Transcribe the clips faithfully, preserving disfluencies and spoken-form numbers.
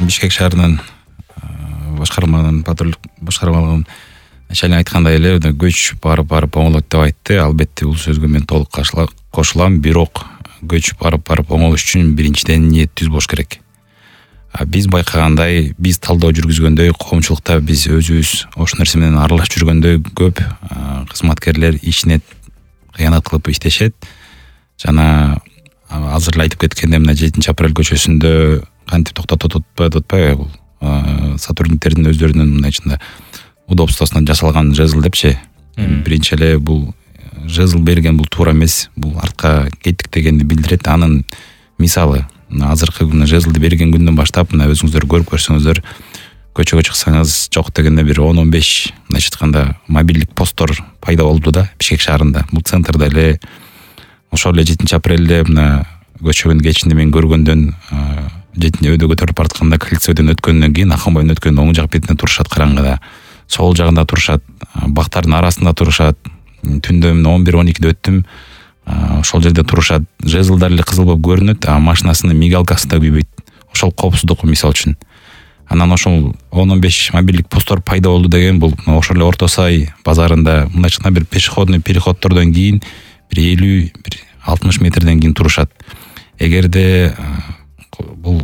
Бишкек шаарынын башкарманын патрулдук башкармалыгынын начальник айткандай эле көч барып барып оңолот деп айтты. Албетте бул сөзгө мен толук кошулам. Бирок көч барып барып оңолуш үчүн биринчиден ниет түз болуш керек. Биз байкагандай, биз талдоо жүргүзгөндөй, коомчулукта биз өзүбүз ошол нерсе менен аралашып жүргөндөй көп кызматкерлер ичине кыянат кылып иштешет. Жана азыр эле айтып кеткендей, мына жетинчи апрель көчөсүндө кантип токтотуп атпайбы атпайбы бул сотрудниктердин өздөрүнүн мындайчында удобствосуна жасалган жезл депчи. Биринчи эле бул жезл берген бул туура эмес, бул артка кеттик дегенди билдирет. Анын мисалы азыркы күнү жезлди берген күндөн баштап мына өзүңүздөр көрүп көрсөңүздөр, көчөгө чыксаңыз жок дегенде бир он он беш мындайча айтканда мобилдик посттор пайда болду да Бишкек шаарында. Бул центрда эле ошол эле жетинчи апрелде мына көчөгүн кечинде мен көргөндөн жетинчи өйдө көтөрүлүп баратканда Кыльцөдөн өткөндөн кийин Акынбайдын өткөндөн оң жак бетинде турушат караңгыда. Сол жагында турушат, бактардын арасында турушат. Түндө он бир он экиде өттүм. Ошол жерде турушат. Жезлдар эле кызыл болуп көрүнөт, а машинасынын мигалкасы да күйбөйт. Ошол коопсуздук мисал үчүн. Анан ошол он он беш мобилдик посттор пайда болду деген бул ошол эле Орто Сай базарында мындайча бир пешеходный переходтордон кийин бир элүү бир алтымыш метрден кийин турушат. Эгерде бул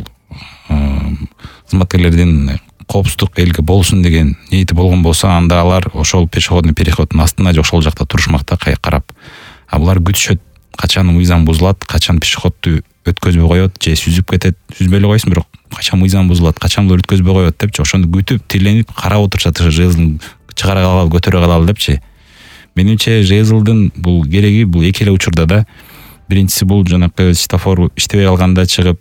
кызматкерлердин коопсуздук элге болсун деген ниети болгон болсо, анда алар ошол пешеходный переходдун астына же ошол жакта турушмакта карап. А булар күтүшөт, качан мыйзам бузулат, качан пешеходду өткөзбөй коет, же сүзүп кетет. Сүзбөй эле койсун, бирок качан мыйзам бузулат, качан булар өткөзбөй коет депчи, ошону күтүп, тиленип, карап отурушат, жезлин чыгара калалы, көтөрө калалы депчи. Менимче жезлдин бул кереги бул эки эле учурда да. Биринчиси бул жанакы светофор иштебей калганда чыгып,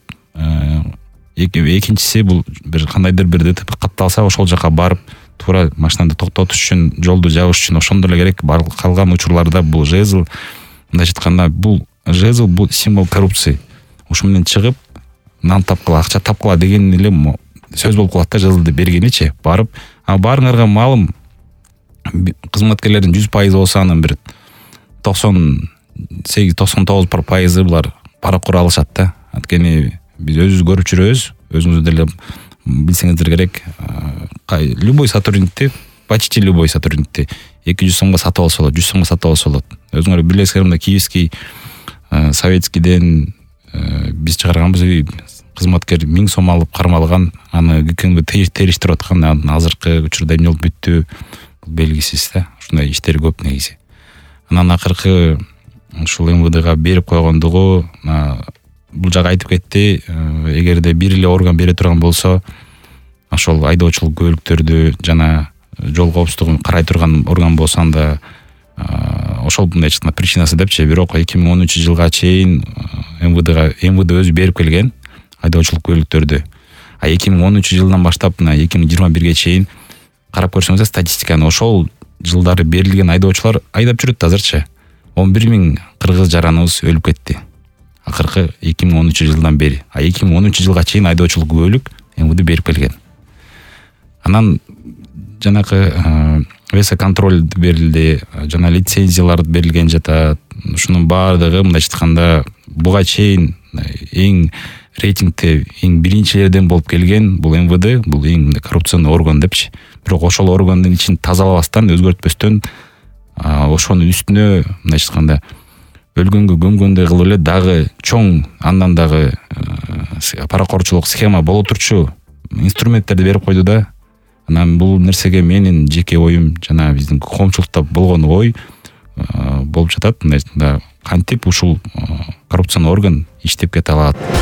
экинчиси бул бир кандайдыр бир ДТП катталса ошол жака барып туура машинаны токтотуш үчүн, жолду жабыш үчүн ошондо эле керек. Калган учурларда бул жезл, мындайча айтканда, бул жезл бул символ коррупции. Ошо менен чыгып нан тапкыла, акча тапкыла деген эле сөз болуп калат да жезлди бергеничи. Барып, а баарыңарга маалым, кызматкерлердин жүз пайыз болсо анын бир токсон сегиз токсон тогуз пайызы булар паракур алышат да. Анткени биз өзүбүз көрүп жүрөбүз, өзүңүз деле билсеңиздер керек. Любой сотрудникти, почти любой сотрудникти эки жүз сомго сатып алса болот, жүз сомго сатып алса болот. Өзүңөр билесиңер, мына Киевский, Советскийден биз чыгарганбыз, кызматкер миң сом алып кармалган, аны ГКМ териштирип аткан, азыркы учурда эмне болуп бүттү белгисиз да. Ушундай иштер көп негизи. Анан акыркы ушул МВДга берип койгондугу, бул жагы айтып кетти, эгерде бир эле орган бере турган болсо, ошол айдоочулук көлүктөрдү жана жол коопсуздугун карай турган орган болсо, анда ошол мындай причинасы депчи. Бирок эки миң он үчүнчү жылга чейин МВДга МВД өзү берип келген айдоочулук көлүктөрдү. А эки миң он үчүнчү жылдан баштап мына эки миң жыйырма бирге чейин карап көрсөңүз статистиканы, ошол жылдары берилген айдоочулар айдап жүрөт азырчы. он бир миң кыргыз жараныбыз өлүп кетти. Акыркы эки миң он үчүнчү жылдан бери. А эки миң он үчүнчү жылга чейин айдоочулук көлүк МВД берип келген. Анан жанакы веса контроль берилди, жана лицензиялар берилген жатат. Ушунун баардыгы мындайча айтканда буга чейин эң рейтингте эң биринчилерден болуп келген бул МВД, бул эң коррупционный орган депчи. Бирок ошол органдын ичин тазалабастан, өзгөртпөстөн, ошонун үстүнө мындайча айтканда өлгөнгө көмгөндөй кылып эле дагы чоң, андан дагы паракорчулук схема боло турчу инструменттерди берип койду да. Анан бул нерсеге менин жеке оюм, жана биздин коомчулукта болгон ой болуп жатат. Мындайча кантип ушул коррупционный орган иштеп кете алат.